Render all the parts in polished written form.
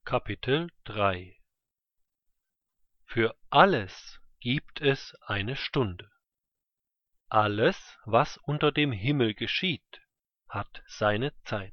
Kapitel 3 Für alles gibt es eine Stunde. Alles, was unter dem Himmel geschieht, hat seine Zeit.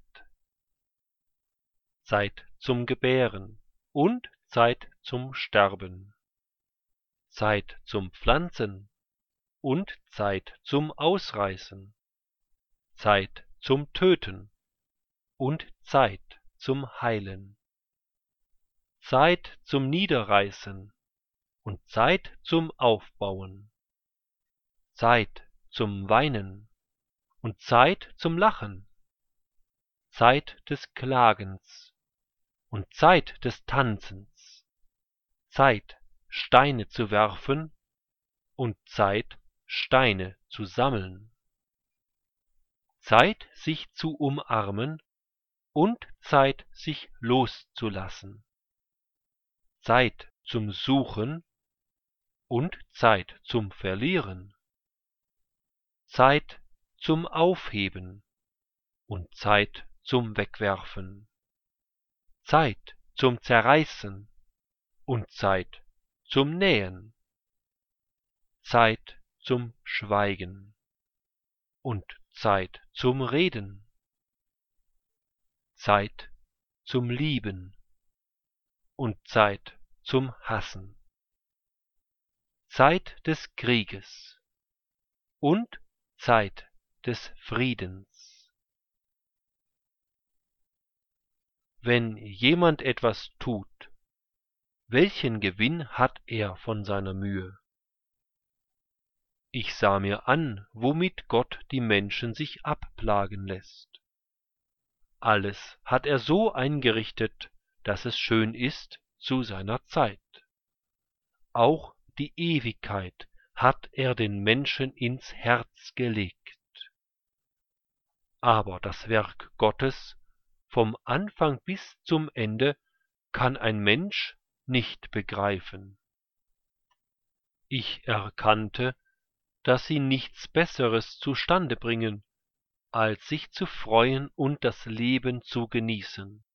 Zeit zum Gebären und Zeit zum Sterben. Zeit zum Pflanzen und Zeit zum Ausreißen. Zeit zum Töten und Zeit zum Heilen. Zeit zum Niederreißen und Zeit zum Aufbauen. Zeit zum Weinen und Zeit zum Lachen. Zeit des Klagens und Zeit des Tanzens. Zeit, Steine zu werfen und Zeit, Steine zu sammeln. Zeit, sich zu umarmen und Zeit, sich loszulassen. Zeit zum Suchen und Zeit zum Verlieren. Zeit zum Aufheben und Zeit zum Wegwerfen. Zeit zum Zerreißen und Zeit zum Nähen. Zeit zum Schweigen und Zeit zum Reden. Zeit zum Lieben und Zeit zum Hassen. Zeit des Krieges und Zeit des Friedens. Wenn jemand etwas tut, welchen Gewinn hat er von seiner Mühe? Ich sah mir an, womit Gott die Menschen sich abplagen lässt. Alles hat er so eingerichtet, dass es schön ist zu seiner Zeit. Auch die Ewigkeit hat er den Menschen ins Herz gelegt. Aber das Werk Gottes vom Anfang bis zum Ende kann ein Mensch nicht begreifen. Ich erkannte, dass sie nichts Besseres zustande bringen, als sich zu freuen und das Leben zu genießen.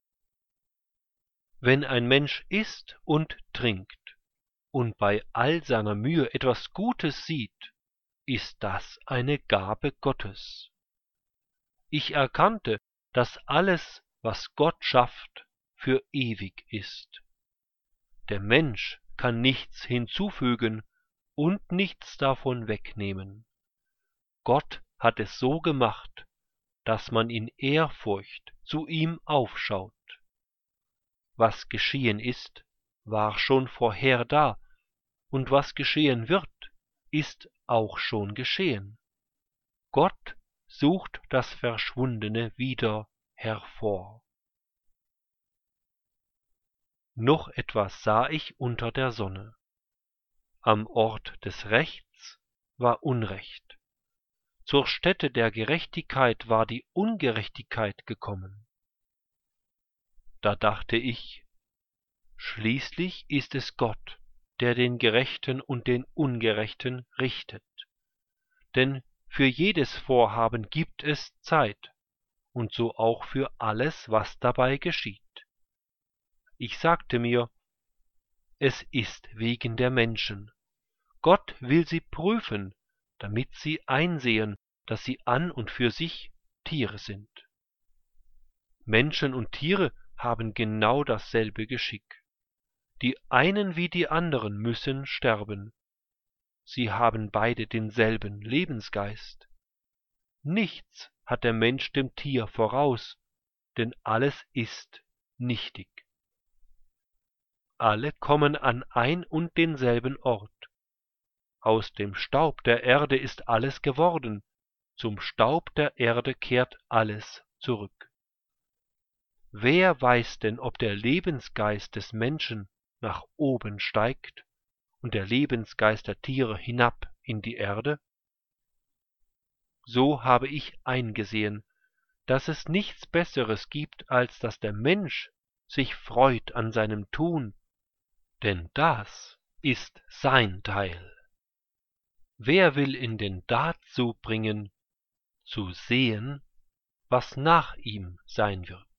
Wenn ein Mensch isst und trinkt und bei all seiner Mühe etwas Gutes sieht, ist das eine Gabe Gottes. Ich erkannte, dass alles, was Gott schafft, für ewig ist. Der Mensch kann nichts hinzufügen und nichts davon wegnehmen. Gott hat es so gemacht, dass man in Ehrfurcht zu ihm aufschaut. Was geschehen ist, war schon vorher da, und was geschehen wird, ist auch schon geschehen. Gott sucht das Verschwundene wieder hervor. Noch etwas sah ich unter der Sonne. Am Ort des Rechts war Unrecht. Zur Stätte der Gerechtigkeit war die Ungerechtigkeit gekommen. Da dachte ich, schließlich ist es Gott, der den Gerechten und den Ungerechten richtet. Denn für jedes Vorhaben gibt es Zeit, und so auch für alles, was dabei geschieht. Ich sagte mir, es ist wegen der Menschen. Gott will sie prüfen, damit sie einsehen, dass sie an und für sich Tiere sind. Menschen und Tiere haben genau dasselbe Geschick. Die einen wie die anderen müssen sterben. Sie haben beide denselben Lebensgeist. Nichts hat der Mensch dem Tier voraus, denn alles ist nichtig. Alle kommen an ein und denselben Ort. Aus dem Staub der Erde ist alles geworden, zum Staub der Erde kehrt alles zurück. Wer weiß denn, ob der Lebensgeist des Menschen nach oben steigt und der Lebensgeist der Tiere hinab in die Erde? So habe ich eingesehen, dass es nichts Besseres gibt, als dass der Mensch sich freut an seinem Tun, denn das ist sein Teil. Wer will ihn denn dazu bringen, zu sehen, was nach ihm sein wird?